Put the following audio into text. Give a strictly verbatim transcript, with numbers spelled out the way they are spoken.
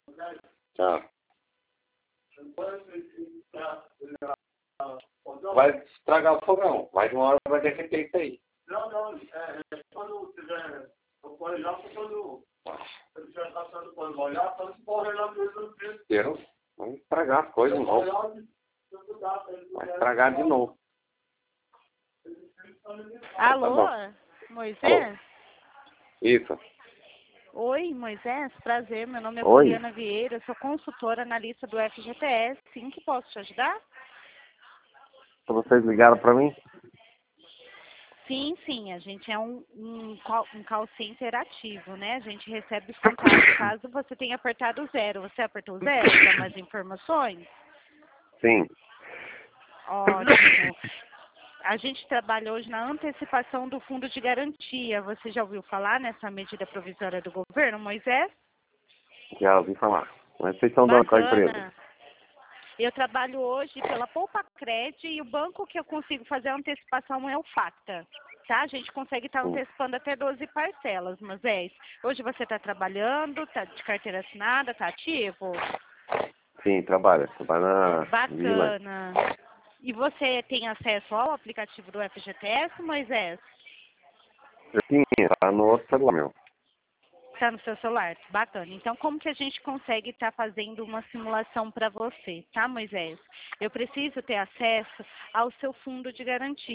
Tchau. Vai estragar o fogão. Mais uma hora vai derreter isso aí. Não, não. É, é quando tiver... Eu vou olhar quando... Se eu estiver passando quando molhar, quando se for olhar mesmo. Deus, vamos estragar as coisas de novo. Vai estragar de novo. Alô, Tá Moisés? Alô. Isso. Oi, Moisés, prazer, meu nome é Oi. Poliana Vieira, eu sou consultora analista do F G T S, sim, que posso te ajudar? Vocês ligaram pra mim? Sim, sim, a gente é um, um, call, um call center ativo, né? A gente recebe os contatos caso você tenha apertado o zero. Você apertou o zero para mais informações? Sim. Ótimo. A gente trabalha hoje na antecipação do fundo de garantia. Você já ouviu falar nessa medida provisória do governo, Moisés? Já ouvi falar. Mas vocês estão dando qual empresa? Bacana. Eu trabalho hoje pela Poupa Cred e o banco que eu consigo fazer a antecipação é o Facta. Tá? A gente consegue estar antecipando até doze parcelas, Moisés. Hoje você está trabalhando, está de carteira assinada, está ativo? Sim, trabalha. Trabalha na Bacana. E você tem acesso ao aplicativo do F G T S, Moisés? Sim, tá no outro celular meu. Está no seu celular? Bacana. Então, como que a gente consegue estar fazendo uma simulação para você, tá, Moisés? Eu preciso ter acesso ao seu fundo de garantia.